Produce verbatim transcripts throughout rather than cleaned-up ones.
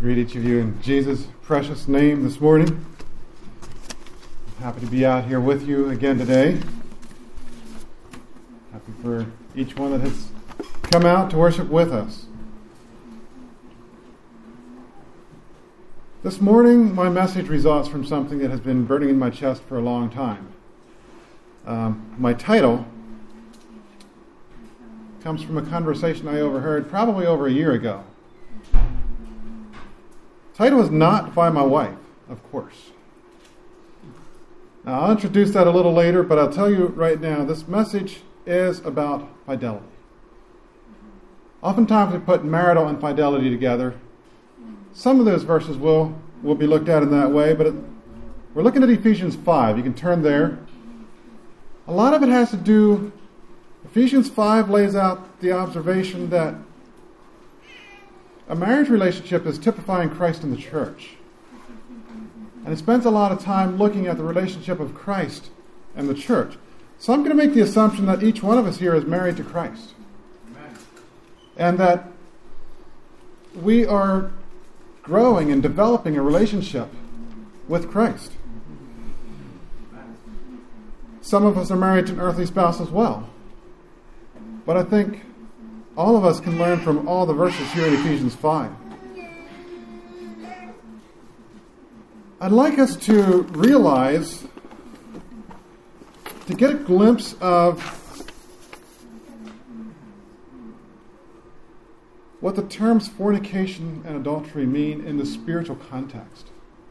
greet each of you in Jesus' precious name this morning. Happy to be out here with you again today. Happy for each one that has come out to worship with us. This morning, my message results from something that has been burning in my chest for a long time. Um, my title comes from a conversation I overheard probably over a year ago. Title is not by my wife, of course. Now, I'll introduce that a little later, but I'll tell you right now, this message is about fidelity. Oftentimes we put marital and fidelity together. Some of those verses will, will be looked at in that way, but it, we're looking at Ephesians five. You can turn there. A lot of it has to do, Ephesians five lays out the observation that a marriage relationship is typifying Christ in the church. And it spends a lot of time looking at the relationship of Christ and the church. So I'm going to make the assumption that each one of us here is married to Christ. Amen. And that we are growing and developing a relationship with Christ. Some of us are married to an earthly spouse as well. But I think all of us can learn from all the verses here in Ephesians five. I'd like us to realize, to get a glimpse of what the terms fornication and adultery mean in the spiritual context.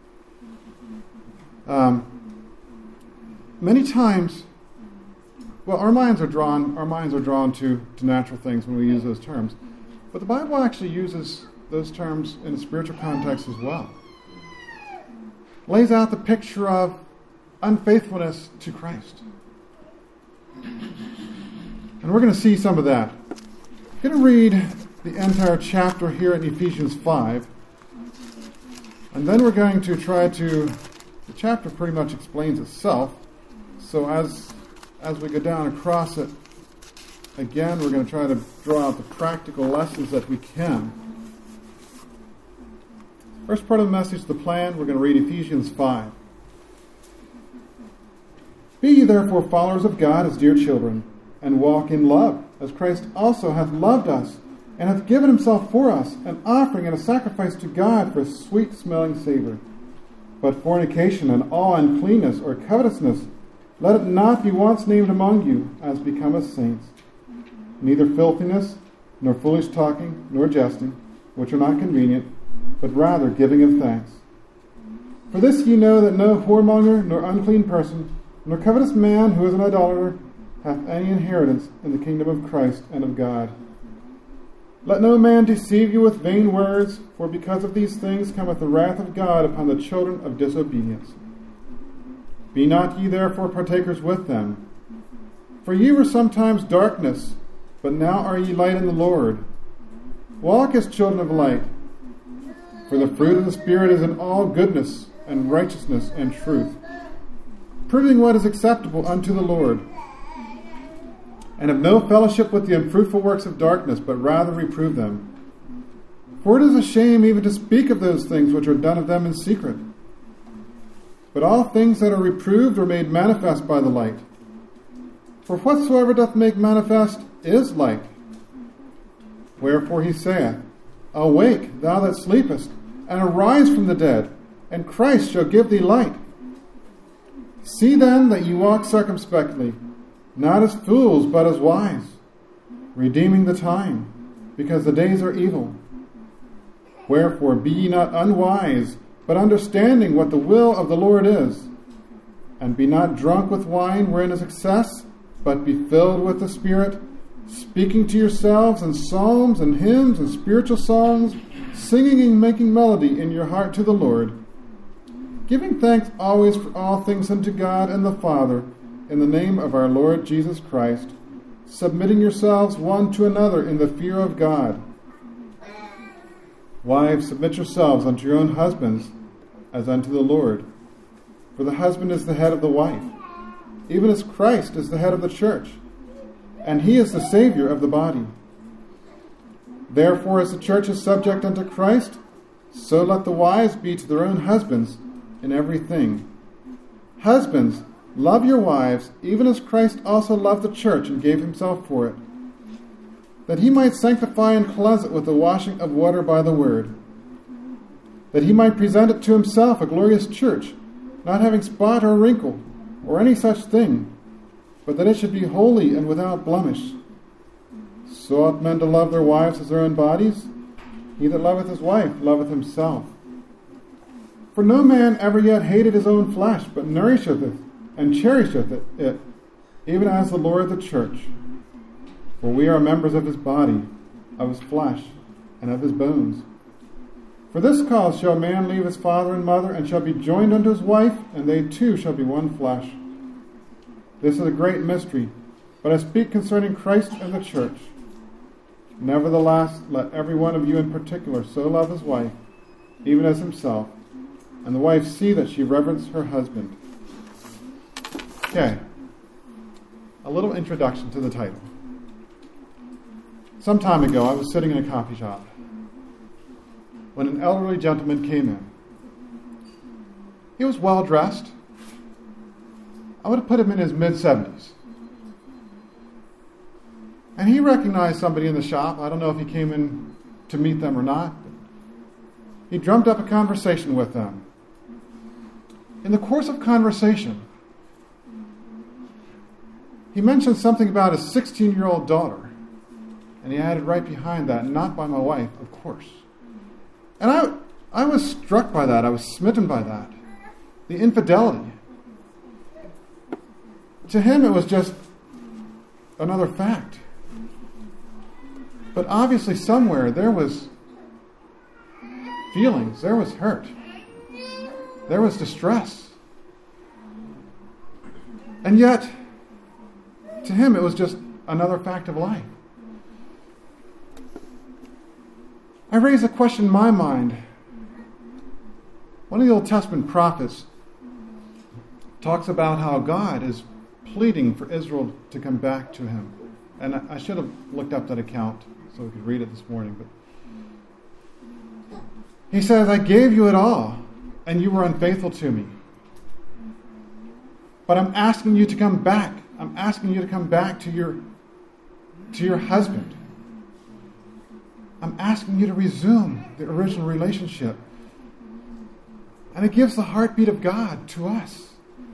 Um, many times, well, our minds are drawn. Our minds are drawn to, to natural things when we use those terms, but the Bible actually uses those terms in a spiritual context as well. Lays out the picture of unfaithfulness to Christ, and we're going to see some of that. I'm going to read the entire chapter here in Ephesians five, and then we're going to try to. The chapter pretty much explains itself. So as As we go down across it, again, we're going to try to draw out the practical lessons that we can. First part of the message, the plan, we're going to read Ephesians five. Be ye therefore followers of God as dear children, and walk in love, as Christ also hath loved us, and hath given himself for us, an offering and a sacrifice to God for a sweet-smelling savor. But fornication and all uncleanness or covetousness, let it not be once named among you, as becometh saints. Neither filthiness, nor foolish talking, nor jesting, which are not convenient, but rather giving of thanks. For this ye know that no whoremonger, nor unclean person, nor covetous man who is an idolater, hath any inheritance in the kingdom of Christ and of God. Let no man deceive you with vain words, for because of these things cometh the wrath of God upon the children of disobedience. Be not ye therefore partakers with them. For ye were sometimes darkness, but now are ye light in the Lord. Walk as children of light. For the fruit of the Spirit is in all goodness and righteousness and truth, proving what is acceptable unto the Lord. And have no fellowship with the unfruitful works of darkness, but rather reprove them. For it is a shame even to speak of those things which are done of them in secret. But all things that are reproved are made manifest by the light. For whatsoever doth make manifest is light. Wherefore he saith, Awake, thou that sleepest, and arise from the dead, and Christ shall give thee light. See then that ye walk circumspectly, not as fools, but as wise, redeeming the time, because the days are evil. Wherefore be ye not unwise, but understanding what the will of the Lord is. And be not drunk with wine wherein is excess, but be filled with the Spirit, speaking to yourselves in psalms and hymns and spiritual songs, singing and making melody in your heart to the Lord, giving thanks always for all things unto God and the Father, in the name of our Lord Jesus Christ, submitting yourselves one to another in the fear of God. Wives, submit yourselves unto your own husbands, as unto the Lord. For the husband is the head of the wife, even as Christ is the head of the church, and he is the Savior of the body. Therefore, as the church is subject unto Christ, So let the wives be to their own husbands in everything. Husbands, love your wives, even as Christ also loved the church and gave himself for it, that he might sanctify and cleanse it with the washing of water by the word, that he might present it to himself a glorious church, not having spot or wrinkle, or any such thing, but that it should be holy and without blemish. So ought men to love their wives as their own bodies. He that loveth his wife loveth himself. For no man ever yet hated his own flesh, but nourisheth it, and cherisheth it, it, even as the Lord the church. For we are members of his body, of his flesh, and of his bones. For this cause shall a man leave his father and mother, and shall be joined unto his wife, and they two shall be one flesh. This is a great mystery, but I speak concerning Christ and the church. Nevertheless, let every one of you in particular so love his wife, even as himself, and the wife see that she reverence her husband. Okay, a little introduction to the title. Some time ago, I was sitting in a coffee shop when an elderly gentleman came in. He was well dressed. I would have put him in his mid-seventies. And he recognized somebody in the shop. I don't know if he came in to meet them or not. He drummed up a conversation with them. In the course of conversation, he mentioned something about his sixteen-year-old daughter. And he added right behind that, not by my wife, of course. And I, I was struck by that. I was smitten by that. The infidelity. To him, it was just another fact. But obviously somewhere there was feelings, there was hurt, there was distress. And yet, to him it was just another fact of life. I raised a question in my mind. One of the Old Testament prophets talks about how God is pleading for Israel to come back to him. And I should have looked up that account so we could read it this morning. But he says, I gave you it all, and you were unfaithful to me. But I'm asking you to come back. I'm asking you to come back to your, to your husband. I'm asking you to resume the original relationship. And it gives the heartbeat of God to us.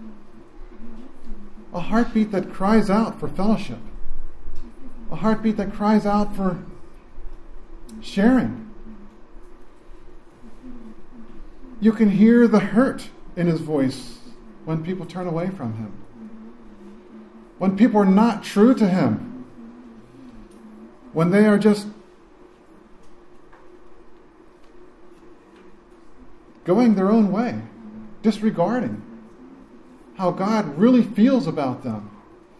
A heartbeat that cries out for fellowship. A heartbeat that cries out for sharing. You can hear the hurt in his voice when people turn away from him. When people are not true to him. When they are just going their own way, disregarding how God really feels about them.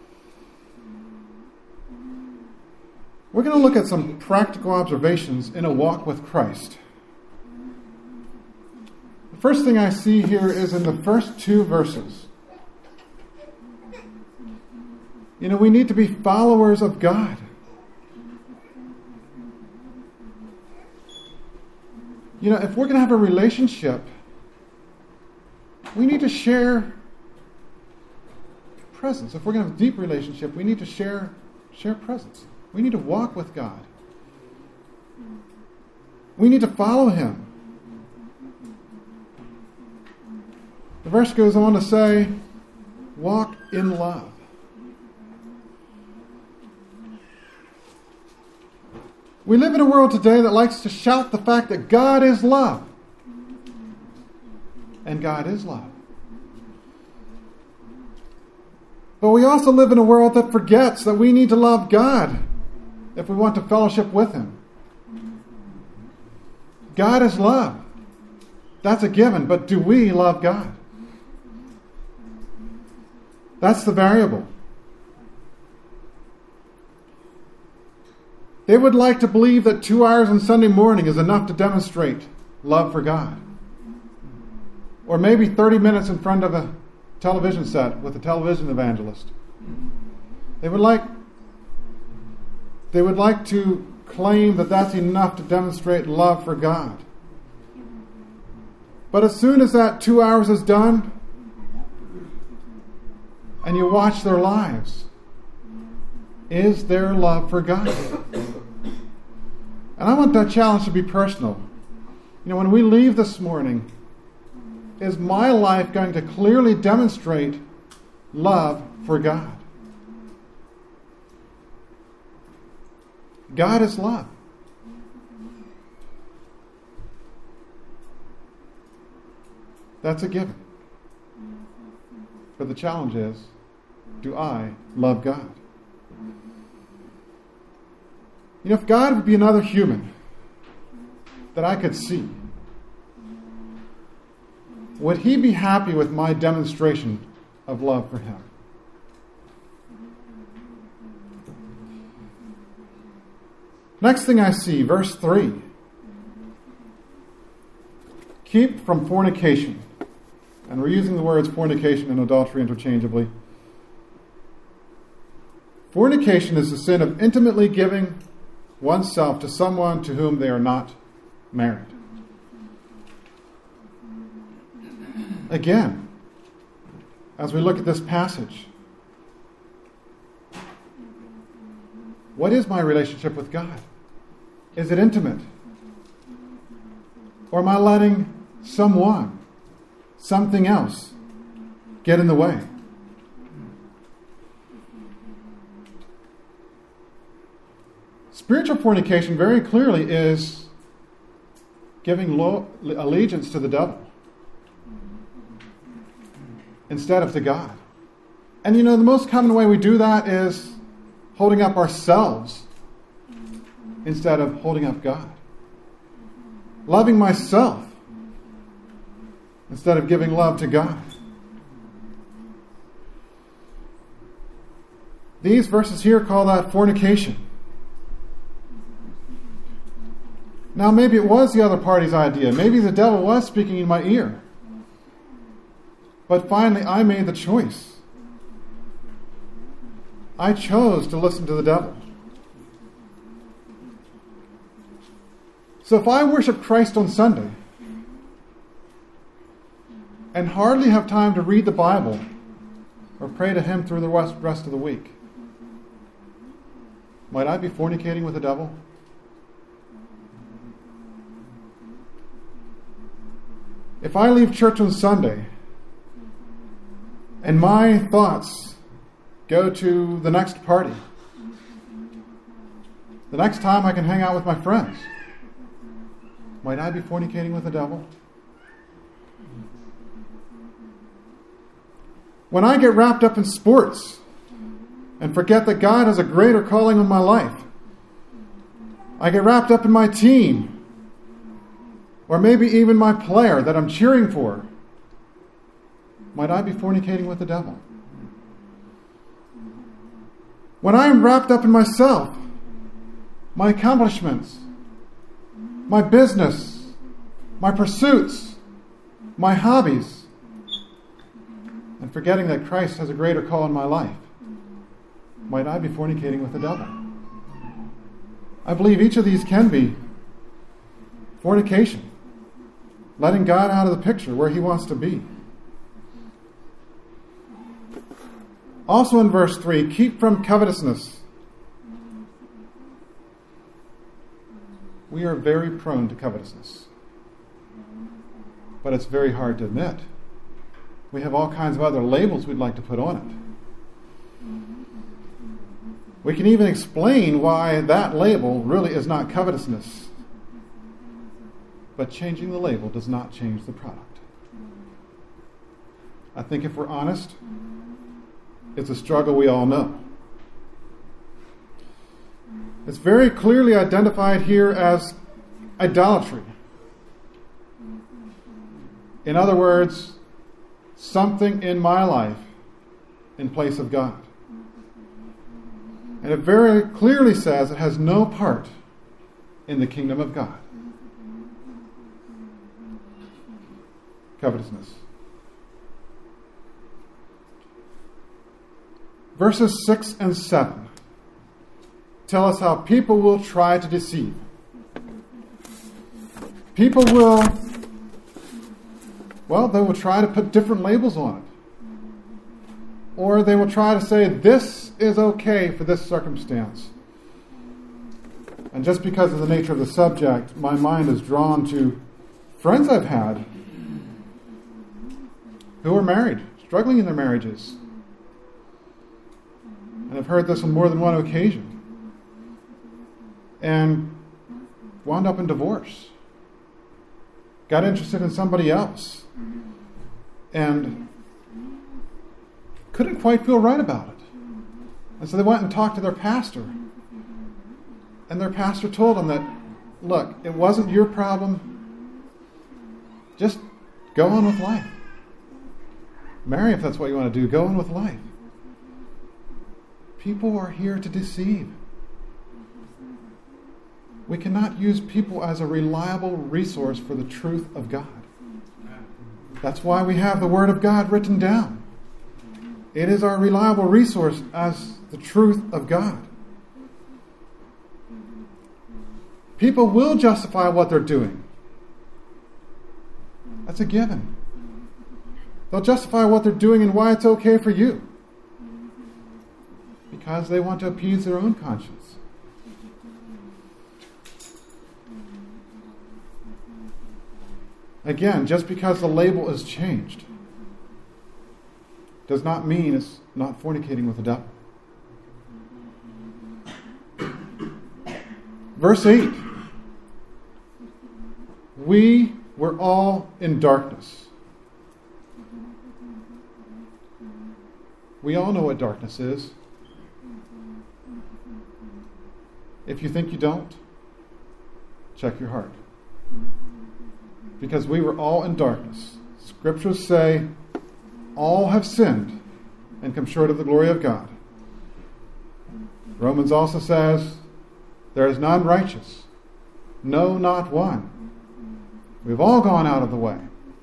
We're going to look at some practical observations in a walk with Christ. The first thing I see here is in the first two verses. You know, we need to be followers of God. You know, if we're going to have a relationship, we need to share presence. If we're going to have a deep relationship, we need to share share presence. We need to walk with God. We need to follow him. The verse goes on to say, walk in love. We live in a world today that likes to shout the fact that God is love. And God is love. But we also live in a world that forgets that we need to love God if we want to fellowship with him. God is love. That's a given, but do we love God? That's the variable. They would like to believe that two hours on Sunday morning is enough to demonstrate love for God. Or maybe thirty minutes in front of a television set with a television evangelist. They would like they would like to claim that that's enough to demonstrate love for God. But as soon as that two hours is done, and you watch their lives, is there love for God? And I want that challenge to be personal. You know, when we leave this morning, is my life going to clearly demonstrate love for God? God is love. That's a given. But the challenge is, do I love God? You know, if God would be another human that I could see, would he be happy with my demonstration of love for him? Next thing I see, verse three. Keep from fornication. And we're using the words fornication and adultery interchangeably. Fornication is the sin of intimately giving oneself to someone to whom they are not married. Again, as we look at this passage, what is my relationship with God? Is it intimate? Or am I letting someone, something else, get in the way? Spiritual fornication very clearly is giving lo- allegiance to the devil instead of to God. And you know, the most common way we do that is holding up ourselves instead of holding up God. Loving myself instead of giving love to God. These verses here call that fornication. Now, maybe it was the other party's idea. Maybe the devil was speaking in my ear. But finally, I made the choice. I chose to listen to the devil. So if I worship Christ on Sunday and hardly have time to read the Bible or pray to him through the rest of the week, might I be fornicating with the devil? If I leave church on Sunday and my thoughts go to the next party, the next time I can hang out with my friends, might I be fornicating with the devil? When I get wrapped up in sports and forget that God has a greater calling on my life, I get wrapped up in my team, or maybe even my player that I'm cheering for, might I be fornicating with the devil? When I am wrapped up in myself, my accomplishments, my business, my pursuits, my hobbies, and forgetting that Christ has a greater call in my life, might I be fornicating with the devil? I believe each of these can be fornication. Letting God out of the picture where he wants to be. Also in verse three, keep from covetousness. We are very prone to covetousness. But it's very hard to admit. We have all kinds of other labels we'd like to put on it. We can even explain why that label really is not covetousness. But changing the label does not change the product. I think if we're honest, it's a struggle we all know. It's very clearly identified here as idolatry. In other words, something in my life in place of God. And it very clearly says it has no part in the kingdom of God. Covetousness. Verses six and seven tell us how people will try to deceive. People will well, they will try to put different labels on it. Or they will try to say, this is okay for this circumstance. And just because of the nature of the subject, my mind is drawn to friends I've had who are married, struggling in their marriages. And I've heard this on more than one occasion. And wound up in divorce. Got interested in somebody else. And couldn't quite feel right about it. And so they went and talked to their pastor. And their pastor told them that, look, it wasn't your problem. Just go on with life. Marry if that's what you want to do. Go on with life. People are here to deceive. We cannot use people as a reliable resource for the truth of God. That's why we have the Word of God written down. It is our reliable resource as the truth of God. People will justify what they're doing. That's a given. They'll justify what they're doing and why it's okay for you. Because they want to appease their own conscience. Again, just because the label is changed does not mean it's not fornicating with the devil. Verse eight. We were all in darkness. We all know what darkness is. If you think you don't, check your heart. Because we were all in darkness. Scriptures say, all have sinned and come short of the glory of God. Romans also says, there is none righteous, no, not one. We've all gone out of the way.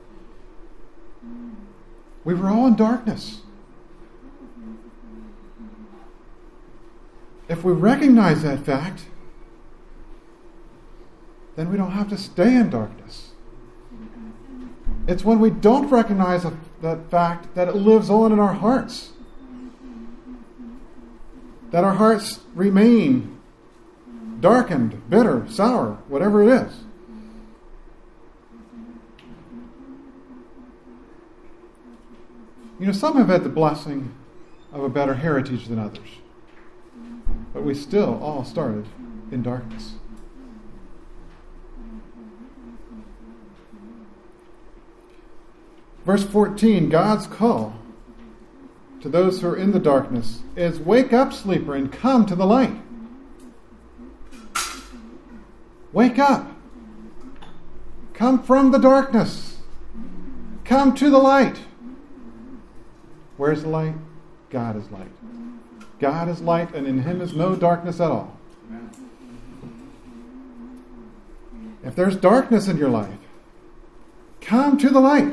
We were all in darkness. If we recognize that fact, then we don't have to stay in darkness. It's when we don't recognize that fact that it lives on in our hearts. That our hearts remain darkened, bitter, sour, whatever it is. You know, some have had the blessing of a better heritage than others. But we still all started in darkness. Verse fourteen, God's call to those who are in the darkness is, wake up, sleeper, and come to the light. Wake up. Come from the darkness. Come to the light. Where's the light? God is light. God is light, and in Him is no darkness at all. If there's darkness in your life, come to the light.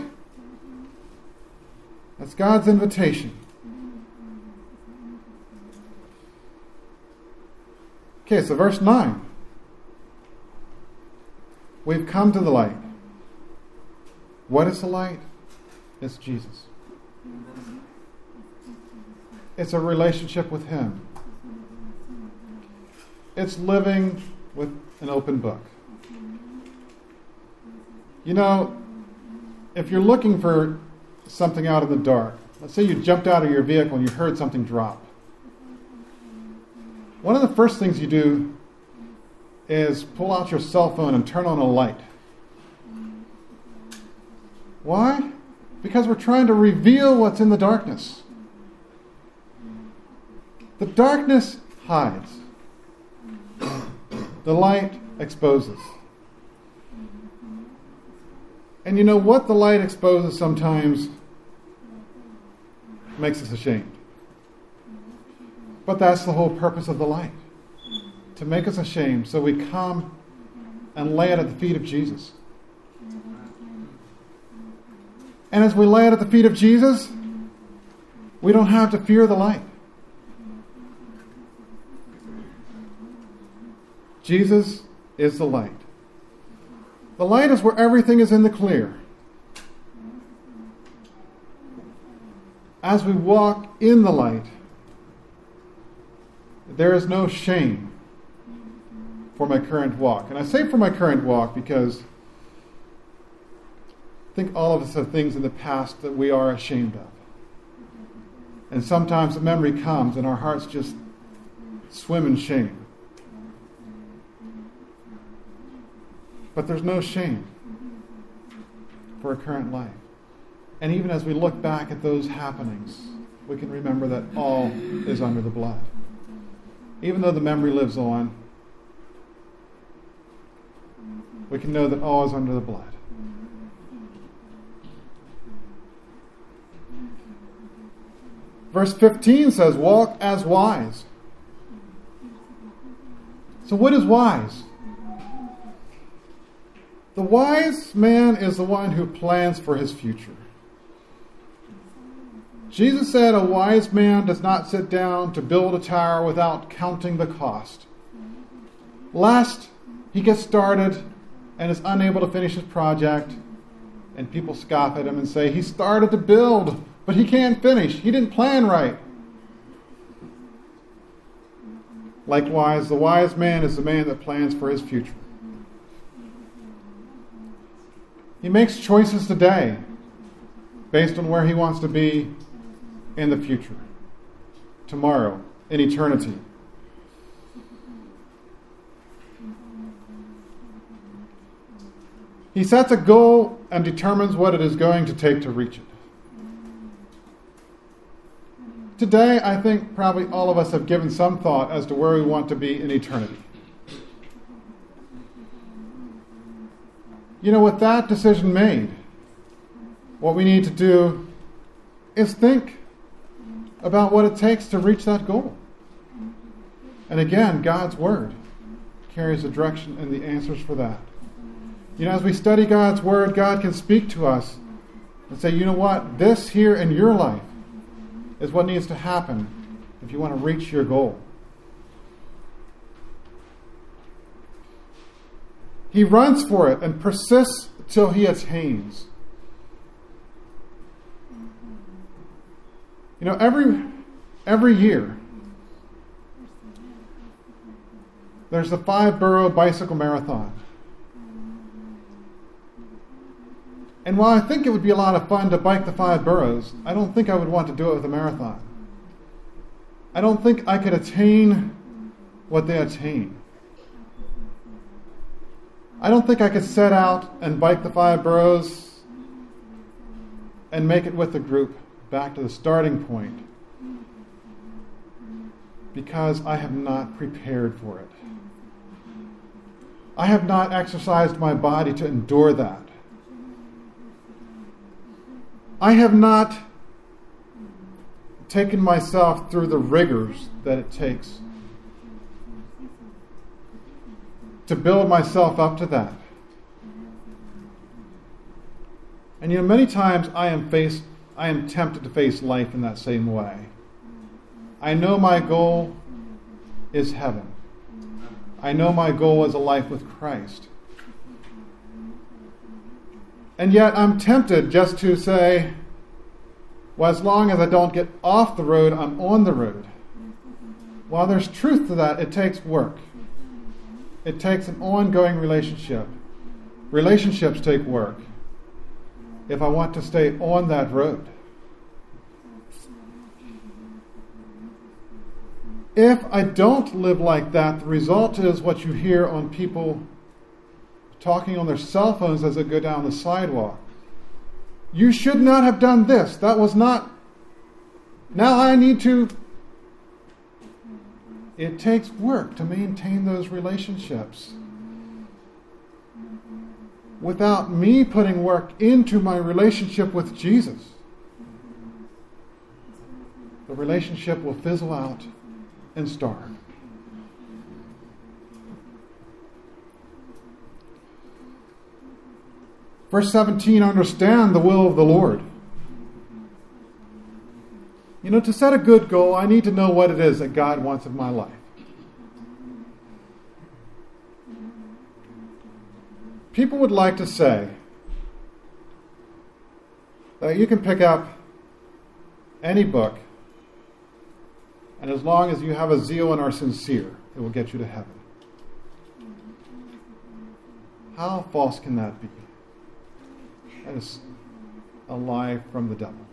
That's God's invitation. Okay, so verse nine. We've come to the light. What is the light? It's Jesus. It's a relationship with Him. It's living with an open book. You know, if you're looking for something out in the dark, let's say you jumped out of your vehicle and you heard something drop. One of the first things you do is pull out your cell phone and turn on a light. Why? Because we're trying to reveal what's in the darkness. The darkness hides. The light exposes. And you know what the light exposes sometimes makes us ashamed. But that's the whole purpose of the light. To make us ashamed so we come and lay it at the feet of Jesus. And as we lay it at the feet of Jesus, we don't have to fear the light. Jesus is the light. The light is where everything is in the clear. as we walk in the light, there is no shame for my current walk. And I say for my current walk because I think all of us have things in the past that we are ashamed of. And sometimes the memory comes and our hearts just swim in shame. But there's no shame for a current life. And even as we look back at those happenings, we can remember that all is under the blood. Even though the memory lives on, we can know that all is under the blood. Verse fifteen says, walk as wise. So what is wise? The wise man is the one who plans for his future. Jesus said a wise man does not sit down to build a tower without counting the cost, lest he gets started and is unable to finish his project, and people scoff at him and say, he started to build, but he can't finish. He didn't plan right. Likewise, the wise man is the man that plans for his future. He makes choices today based on where he wants to be in the future, tomorrow, in eternity. He sets a goal and determines what it is going to take to reach it. Today, I think probably all of us have given some thought as to where we want to be in eternity. You know, with that decision made, what we need to do is think about what it takes to reach that goal. And again, God's Word carries the direction and the answers for that. You know, as we study God's Word, God can speak to us and say, you know what, this here in your life is what needs to happen if you want to reach your goal. He runs for it and persists till he attains. You know, every every year, there's the five-borough bicycle marathon. And while I think it would be a lot of fun to bike the five boroughs, I don't think I would want to do it with a marathon. I don't think I could attain what they attain. I don't think I could set out and bike the five boroughs and make it with the group back to the starting point because I have not prepared for it. I have not exercised my body to endure that. I have not taken myself through the rigors that it takes to build myself up to that. And you know, many times I am faced, I am tempted to face life in that same way. I know my goal is heaven. I know my goal is a life with Christ. And yet I'm tempted just to say, well, as long as I don't get off the road, I'm on the road. While there's truth to that, it takes work. It takes an ongoing relationship. Relationships take work if I want to stay on that road. If I don't live like that, the result is what you hear on people talking on their cell phones as they go down the sidewalk. You should not have done this. That was not... Now I need to... It takes work to maintain those relationships. Without me putting work into my relationship with Jesus, the relationship will fizzle out and starve. Verse seventeen, understand the will of the Lord. You know, to set a good goal, I need to know what it is that God wants of my life. People would like to say that you can pick up any book, and as long as you have a zeal and are sincere, it will get you to heaven. How false can that be? That is a lie from the devil.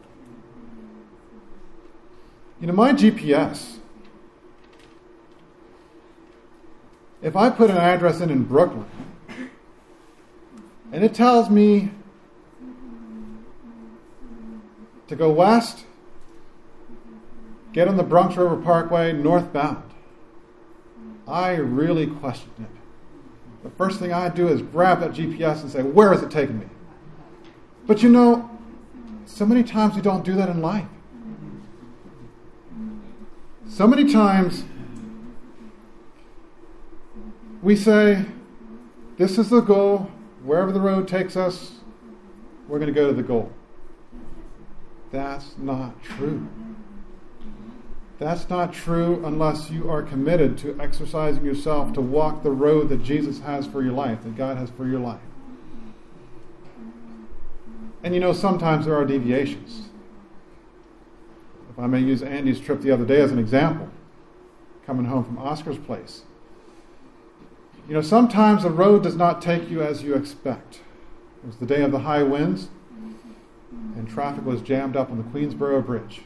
You know, my G P S, if I put an address in in Brooklyn, and it tells me to go west, get on the Bronx River Parkway northbound, I really question it. The first thing I do is grab that G P S and say, where is it taking me? But you know, so many times we don't do that in life. So many times we say, this is the goal, wherever the road takes us, we're going to go to the goal. That's not true. That's not true unless you are committed to exercising yourself to walk the road that Jesus has for your life, that God has for your life. And you know, sometimes there are deviations. If I may use Andy's trip the other day as an example, coming home from Oscar's place. You know, sometimes the road does not take you as you expect. It was the day of the high winds, and traffic was jammed up on the Queensboro Bridge.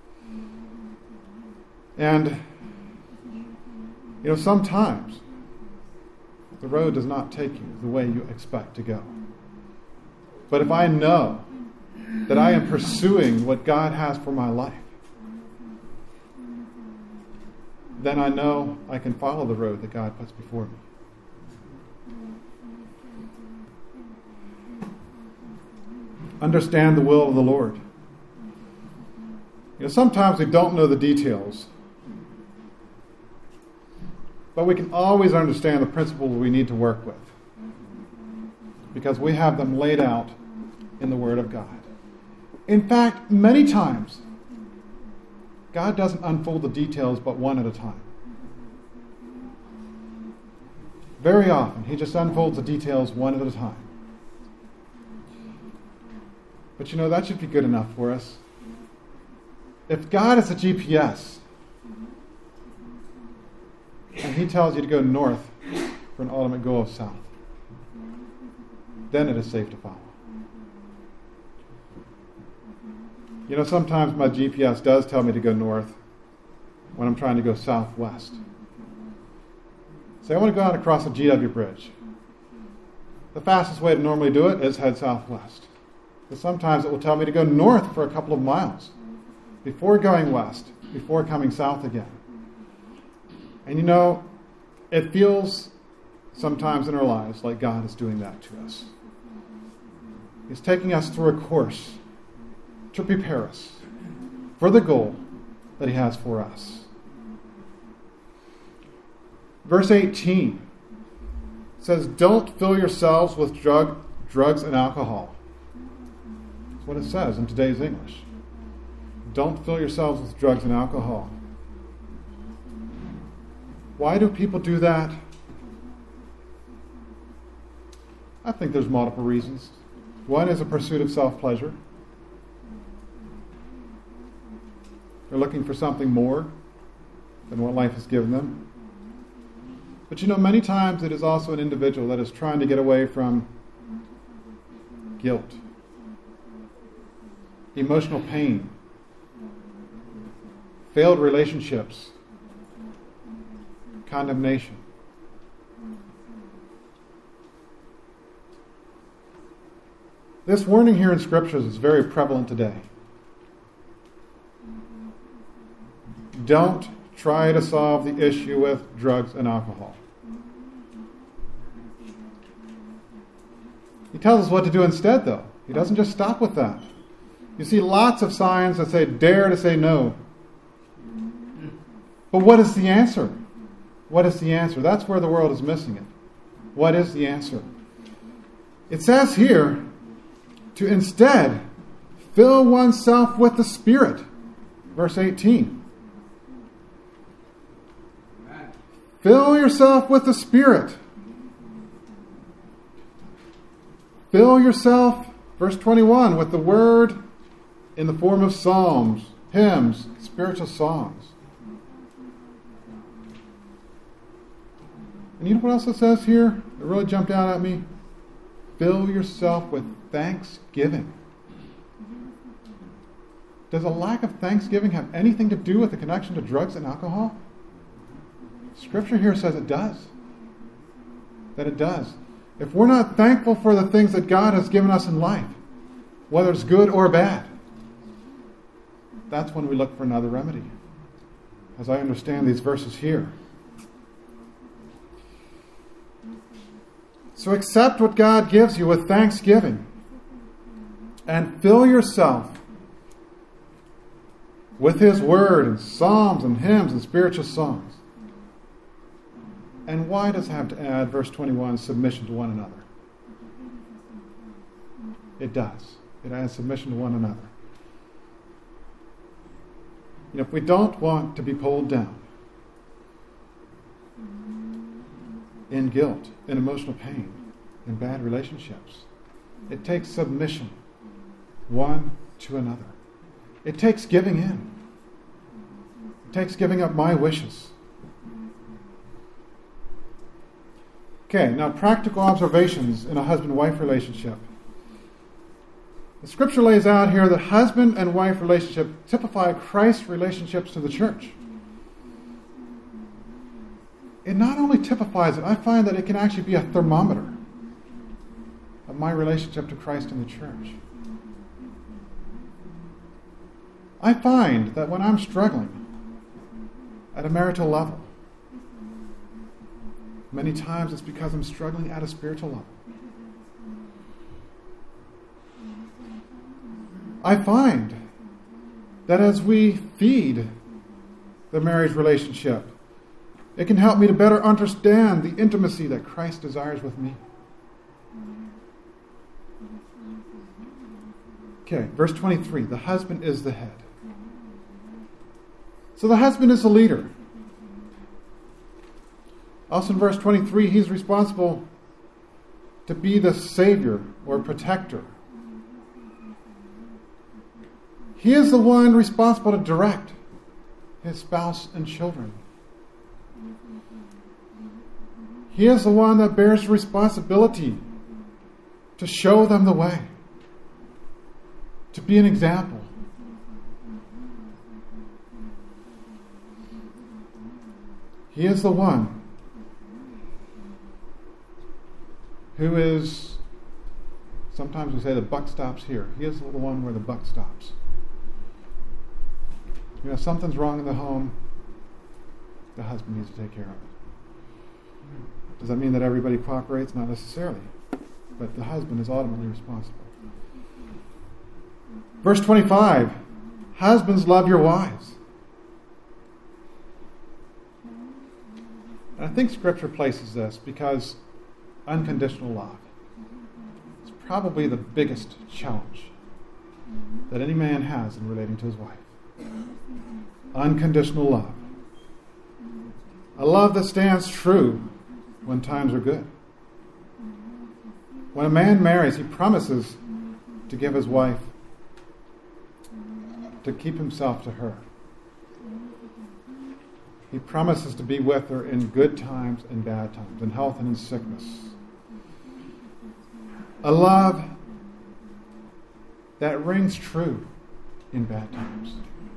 And, you know, sometimes the road does not take you the way you expect to go. But if I know that I am pursuing what God has for my life, then I know I can follow the road that God puts before me. Understand the will of the Lord. You know, sometimes we don't know the details, but we can always understand the principles we need to work with, because we have them laid out in the Word of God. In fact, many times, God doesn't unfold the details but one at a time. Very often, He just unfolds the details one at a time. But you know, that should be good enough for us. If God is a G P S, and He tells you to go north for an ultimate goal of south, then it is safe to follow. You know, sometimes my G P S does tell me to go north when I'm trying to go southwest. Say, I want to go out across the G W Bridge. The fastest way to normally do it is head southwest. But sometimes it will tell me to go north for a couple of miles before going west, before coming south again. And you know, it feels sometimes in our lives like God is doing that to us. He's taking us through a course to prepare us for the goal that He has for us. Verse eighteen says, don't fill yourselves with drug, drugs and alcohol. That's what it says in today's English. Don't fill yourselves with drugs and alcohol. Why do people do that? I think there's multiple reasons. One is a pursuit of self-pleasure. They're looking for something more than what life has given them. But you know, many times it is also an individual that is trying to get away from guilt, emotional pain, failed relationships, condemnation. This warning here in Scriptures is very prevalent today. Don't try to solve the issue with drugs and alcohol. He tells us what to do instead, though. He doesn't just stop with that. You see lots of signs that say, dare to say no. But what is the answer? What is the answer? That's where the world is missing it. What is the answer? It says here to instead fill oneself with the Spirit. Verse eighteen. Fill yourself with the Spirit. Fill yourself, verse twenty-one, with the Word in the form of psalms, hymns, spiritual songs. And you know what else it says here? It really jumped out at me. Fill yourself with thanksgiving. Does a lack of thanksgiving have anything to do with the connection to drugs and alcohol? Scripture here says it does. That it does. If we're not thankful for the things that God has given us in life, whether it's good or bad, that's when we look for another remedy. As I understand these verses here. So accept what God gives you with thanksgiving and fill yourself with His Word and psalms and hymns and spiritual songs. And why does it have to add, verse twenty-one, submission to one another? It does. It adds submission to one another. You know, if we don't want to be pulled down in guilt, in emotional pain, in bad relationships, it takes submission one to another. It takes giving in. It takes giving up my wishes. Okay, now practical observations in a husband-wife relationship. The Scripture lays out here that husband and wife relationship typify Christ's relationships to the church. It not only typifies it, I find that it can actually be a thermometer of my relationship to Christ and the church. I find that when I'm struggling at a marital level, many times it's because I'm struggling at a spiritual level. I find that as we feed the marriage relationship, it can help me to better understand the intimacy that Christ desires with me. Okay, verse twenty-three, the husband is the head. So the husband is the leader. Also in verse twenty-three, he's responsible to be the savior or protector. He is the one responsible to direct his spouse and children. He is the one that bears responsibility to show them the way, to be an example. He is the one who is, sometimes we say the buck stops here. He is the one where the buck stops. You know, if something's wrong in the home, the husband needs to take care of it. Does that mean that everybody cooperates? Not necessarily. But the husband is ultimately responsible. Verse twenty-five, husbands, love your wives. And I think Scripture places this because unconditional love is probably the biggest challenge that any man has in relating to his wife. Unconditional love. A love that stands true when times are good. When a man marries, he promises to give his wife, to keep himself to her. He promises to be with her in good times and bad times, in health and in sickness. A love that rings true in bad times.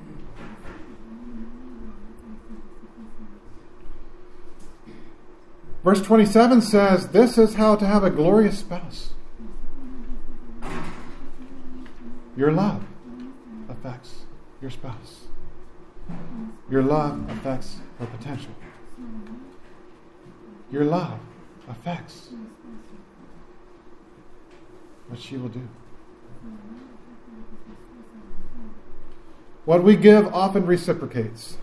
Verse twenty-seven says, this is how to have a glorious spouse. Your love affects your spouse. Your love affects her potential. Your love affects what she will do. What we give often reciprocates.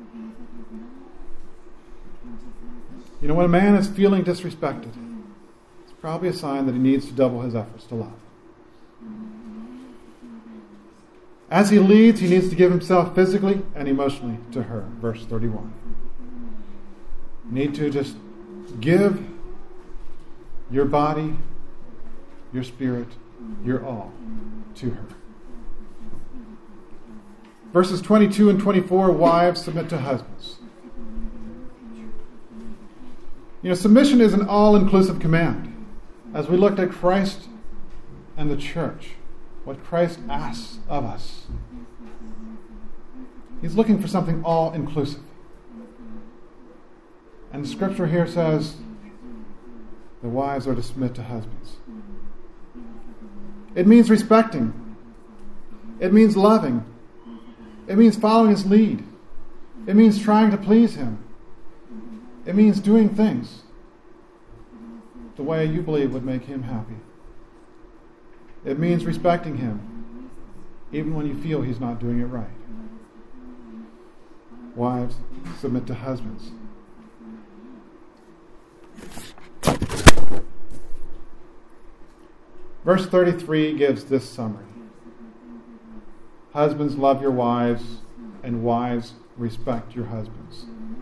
You know, when a man is feeling disrespected, it's probably a sign that he needs to double his efforts to love. As he leads, he needs to give himself physically and emotionally to her. Verse thirty-one. You need to just give your body, your spirit, your all to her. Verses twenty-two and twenty-four, wives, submit to husbands. You know, submission is an all-inclusive command. As we looked at Christ and the church, what Christ asks of us, he's looking for something all-inclusive. And the scripture here says the wives are to submit to husbands. It means respecting. It means loving. It means following his lead. It means trying to please him. It means doing things the way you believe would make him happy. It means respecting him, even when you feel he's not doing it right. Wives, submit to husbands. Verse thirty-three gives this summary. Husbands, love your wives, and wives, respect your husbands.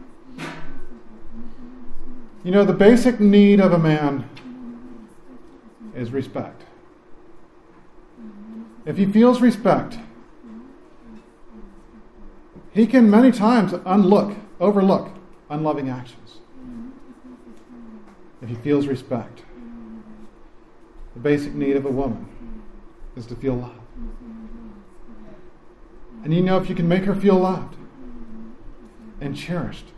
You know, the basic need of a man is respect. If he feels respect, he can many times unlook, overlook unloving actions. If he feels respect, the basic need of a woman is to feel loved. And you know, if you can make her feel loved and cherished,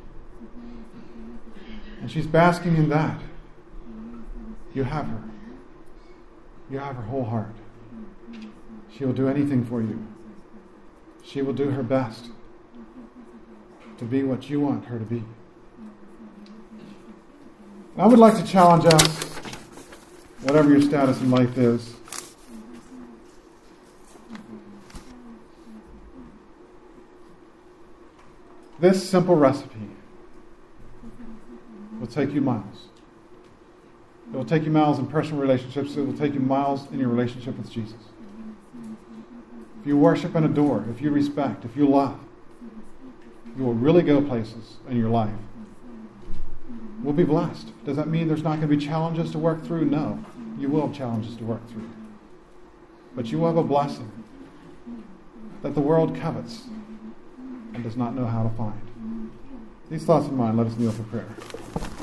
and she's basking in that, you have her. You have her whole heart. She will do anything for you. She will do her best to be what you want her to be. I would like to challenge us, whatever your status in life is, this simple recipe will take you miles. It will take you miles in personal relationships. It will take you miles in your relationship with Jesus. If you worship and adore, if you respect, if you love, you will really go places in your life. We'll be blessed. Does that mean there's not going to be challenges to work through? No. You will have challenges to work through. But you will have a blessing that the world covets and does not know how to find. These thoughts in mind, let us kneel for prayer.